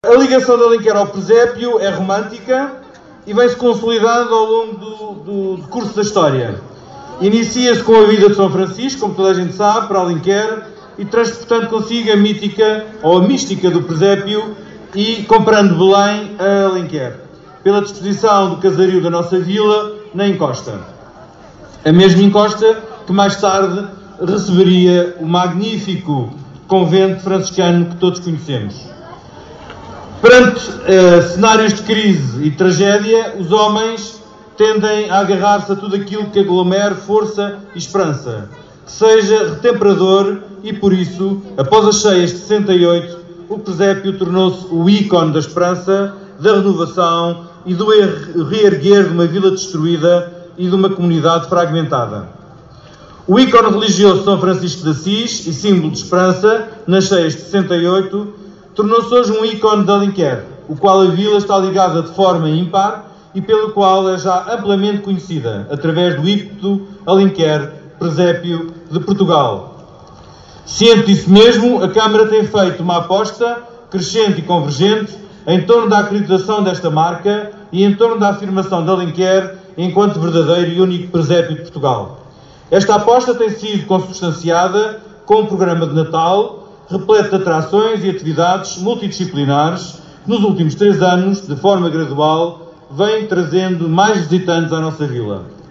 A ligação de Alenquer ao presépio é romântica e vem-se consolidando ao longo do curso da história. Inicia-se com a vida de São Francisco, como toda a gente sabe, para Alenquer, e transportando consigo a mítica ou a mística do presépio e comparando Belém a Alenquer, pela disposição do casario da nossa vila na encosta. A mesma encosta que mais tarde receberia o magnífico convento franciscano que todos conhecemos. Perante cenários de crise e tragédia, os homens tendem a agarrar-se a tudo aquilo que aglomere força e esperança, que seja retemperador, e por isso, após as cheias de 68, o presépio tornou-se o ícone da esperança, da renovação e do reerguer de uma vila destruída e de uma comunidade fragmentada. O ícone religioso de São Francisco de Assis e símbolo de esperança, nas cheias de 68, tornou-se hoje um ícone de Alenquer, o qual a vila está ligada de forma ímpar e pelo qual é já amplamente conhecida, através do hípto Alenquer, presépio de Portugal. Ciente disso mesmo, a Câmara tem feito uma aposta crescente e convergente em torno da acreditação desta marca e em torno da afirmação de Alenquer enquanto verdadeiro e único presépio de Portugal. Esta aposta tem sido consubstanciada com um programa de Natal repleto de atrações e atividades multidisciplinares que nos últimos 3 anos, de forma gradual, vem trazendo mais visitantes à nossa vila.